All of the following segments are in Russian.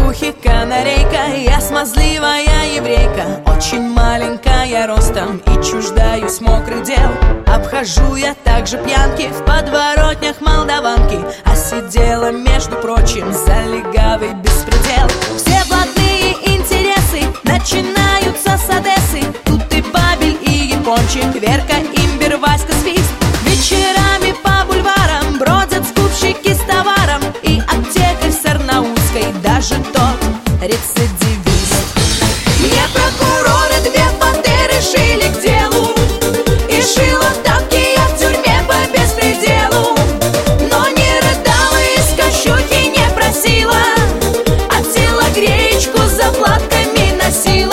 ухе канарейка, я смазливая еврейка, очень маленькая ростом и чуждаюсь мокрых дел. Обхожу я также пьянки в подворотнях молдаванки, а сидела, между прочим, за легавый беспредел. Все блатные интересы начинаются с Одессы, тут и Бабель, и Япончик, Верка, Имбер, Васька, Свист. Вечерами по бульварам бродят скупщики с товаром, и аптекарь с Арнаутской, даже тот рецидивист. Мне прокуроры две пантеры шили к делу, и шила тапки я в тюрьме по беспределу. Но не рыдала, из кощухи не просила, от села гречку заплатками носила.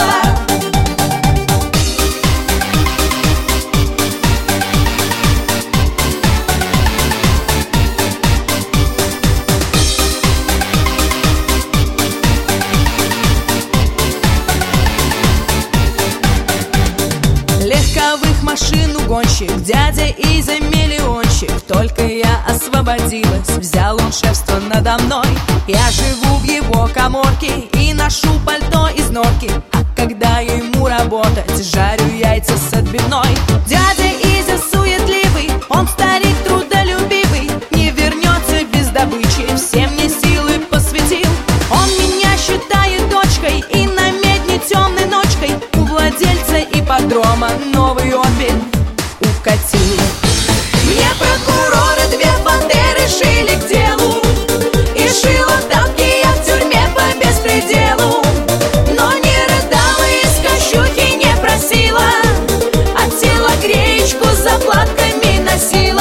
Легковых машин угонщик, дядя Изя миллионщик. Только я освободилась, взял он шефство надо мной. Я живу в его каморке и ношу пальто из норки, а когда ему работать, жарю яйца с отбивной. Дядя Изя суетливый, он старик трудолюбивый, не вернется без добычи, все мне силы посвятил. Он меня считает дочкой и на медне темной ночкой у владельца ипподрома новый опель укатил. Мне прокуроры две бандеры шили к делу, и шила тапки я в тюрьме по беспределу. Но не рыдала, из кощухи не просила, от села гречку заплатками носила.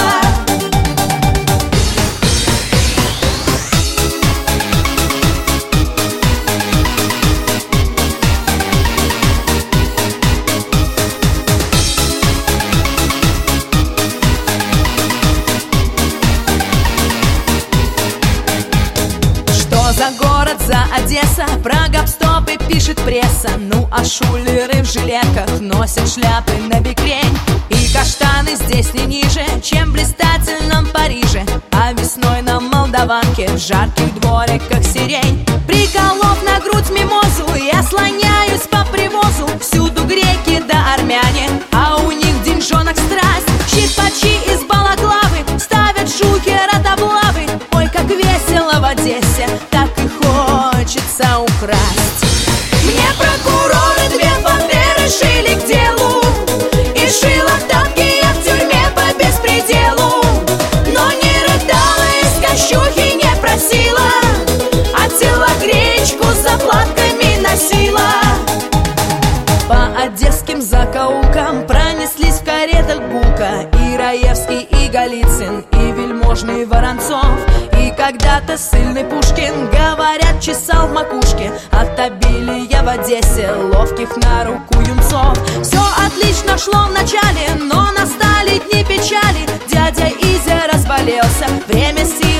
За город, за Одесса, про гоп-стопы пишет пресса. Ну а шулеры в жилетках носят шляпы на бикрень, и каштаны здесь не ниже, чем в блистательном Париже. А весной на Молдаванке в жарких двориках сирень. Приколов на грудь мимозу, я слоняюсь по привозу. Всюду греки да армяне, а у них в деньжонок страсть. Щипачи из балаклавы ставят шухера облавы. Ой, как весело в Одессе, так и хочется украсть. Мне прокуроры две бандеры шили к делу, и шила тапки я в тюрьме по беспределу. Но не рыдала, из кощухи не просила, от села гречку заплатками носила. По одесским закоулкам пронеслись в каретах Булка, и Раевский, и Голицын, и вельможный Воронцов. И когда-то ссыльный Пушкин, говорят, чесал в макушке от обилия в Одессе ловких на руку юнцов. Все отлично шло вначале, но настали дни печали. Дядя Изя разболелся, время сил